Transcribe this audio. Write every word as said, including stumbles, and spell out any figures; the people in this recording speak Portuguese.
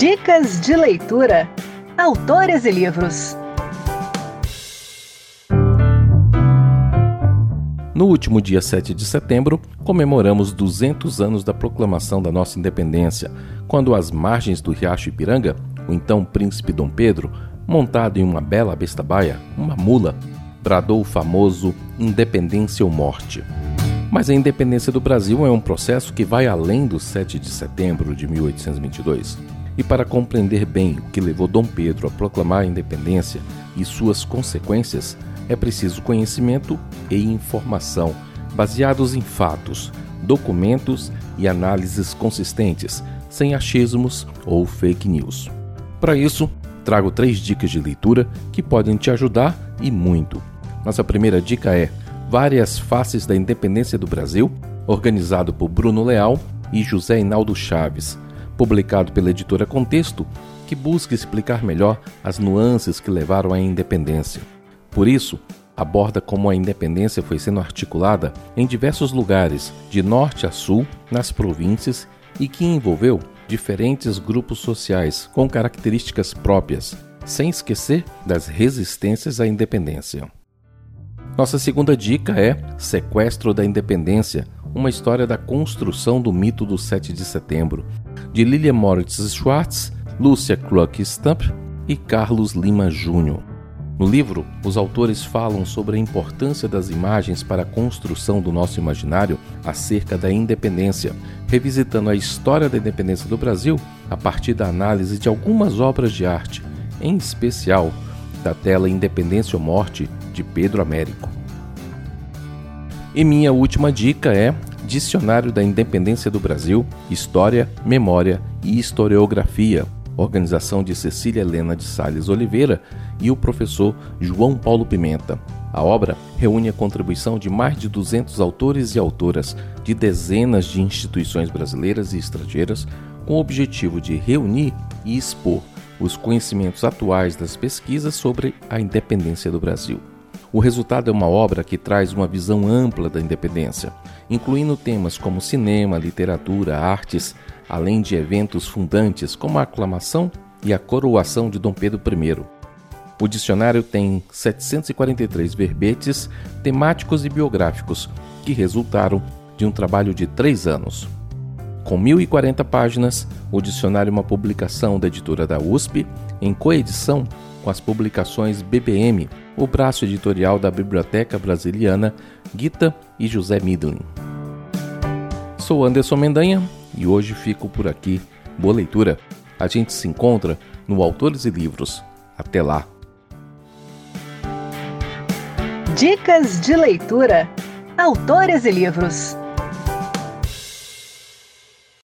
Dicas de leitura. Autores e livros. No último dia sete de setembro, comemoramos duzentos anos da proclamação da nossa independência, quando às margens do riacho Ipiranga, o então príncipe Dom Pedro, montado em uma bela besta-baia, uma mula, bradou o famoso Independência ou Morte. Mas a independência do Brasil é um processo que vai além do sete de setembro de mil oitocentos e vinte e dois. E para compreender bem o que levou Dom Pedro a proclamar a independência e suas consequências, é preciso conhecimento e informação, baseados em fatos, documentos e análises consistentes, sem achismos ou fake news. Para isso, trago três dicas de leitura que podem te ajudar e muito. Nossa primeira dica é Várias Faces da Independência do Brasil, organizado por Bruno Leal e José Hinaldo Chaves, publicado pela editora Contexto, que busca explicar melhor as nuances que levaram à independência. Por isso, aborda como a independência foi sendo articulada em diversos lugares, de norte a sul, nas províncias, e que envolveu diferentes grupos sociais com características próprias, sem esquecer das resistências à independência. Nossa segunda dica é Sequestro da Independência, uma história da construção do mito do sete de setembro, de Lilian Moritz Schwartz, Lúcia Kluck-Stamp e Carlos Lima Júnior No livro, os autores falam sobre a importância das imagens para a construção do nosso imaginário acerca da independência, revisitando a história da independência do Brasil a partir da análise de algumas obras de arte, em especial da tela Independência ou Morte, de Pedro Américo. E minha última dica é Dicionário da Independência do Brasil, História, Memória e Historiografia, organização de Cecília Helena de Sales Oliveira e o professor João Paulo Pimenta. A obra reúne a contribuição de mais de duzentos autores e autoras de dezenas de instituições brasileiras e estrangeiras, com o objetivo de reunir e expor os conhecimentos atuais das pesquisas sobre a independência do Brasil. O resultado é uma obra que traz uma visão ampla da independência, incluindo temas como cinema, literatura, artes, além de eventos fundantes como a aclamação e a coroação de Dom Pedro I. O dicionário tem setecentos e quarenta e três verbetes temáticos e biográficos que resultaram de um trabalho de três anos. Com mil e quarenta páginas, o dicionário é uma publicação da editora da U S P, em coedição com as publicações B B M, o braço editorial da Biblioteca Brasiliana, Gita e José Midlin. Sou Anderson Mendanha e hoje fico por aqui. Boa leitura! A gente se encontra no Autores e Livros. Até lá! Dicas de leitura. Autores e livros.